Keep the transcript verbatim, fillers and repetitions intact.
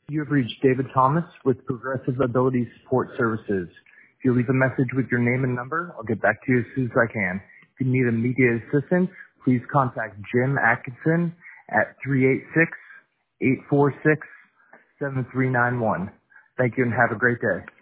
You have reached David Thomas with Progressive Ability Support Services. If you leave a message with your name and number, I'll get back to you as soon as I can. If you need immediate assistance, please contact Jim Atkinson at three eight six, eight four six, seven three nine one. Thank you and have a great day.